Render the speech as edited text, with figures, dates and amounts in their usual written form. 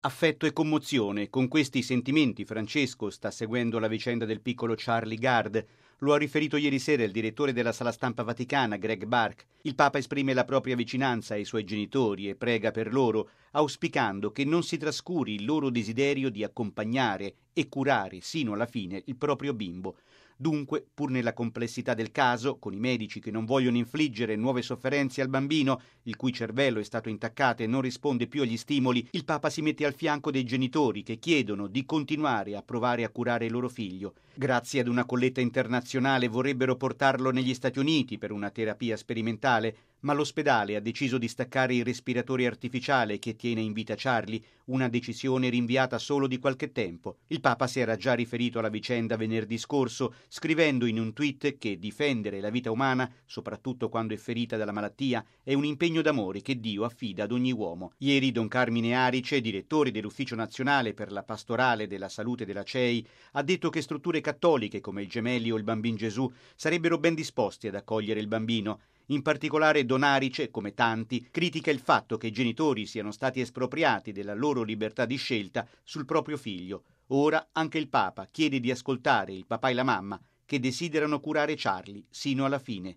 Affetto e commozione. Con questi sentimenti Francesco sta seguendo la vicenda del piccolo Charlie Gard. Lo ha riferito ieri sera il direttore della sala stampa vaticana, Greg Burke. Il Papa esprime la propria vicinanza ai suoi genitori e prega per loro, auspicando che non si trascuri il loro desiderio di accompagnare e curare sino alla fine il proprio bimbo. Dunque, pur nella complessità del caso, con i medici che non vogliono infliggere nuove sofferenze al bambino, il cui cervello è stato intaccato e non risponde più agli stimoli, il Papa si mette al fianco dei genitori che chiedono di continuare a provare a curare il loro figlio. Grazie ad una colletta internazionale vorrebbero portarlo negli Stati Uniti per una terapia sperimentale, ma l'ospedale ha deciso di staccare il respiratore artificiale che tiene in vita Charlie, una decisione rinviata solo di qualche tempo. Il Papa si era già riferito alla vicenda venerdì scorso, scrivendo in un tweet che difendere la vita umana, soprattutto quando è ferita dalla malattia, è un impegno d'amore che Dio affida ad ogni uomo. Ieri Don Carmine Arice, direttore dell'Ufficio Nazionale per la Pastorale della Salute della CEI, ha detto che strutture cattoliche come il Gemelli o il Bambin Gesù sarebbero ben disposti ad accogliere il bambino. In particolare Don Arice, come tanti, critica il fatto che i genitori siano stati espropriati della loro libertà di scelta sul proprio figlio. Ora anche il Papa chiede di ascoltare il papà e la mamma che desiderano curare Charlie sino alla fine.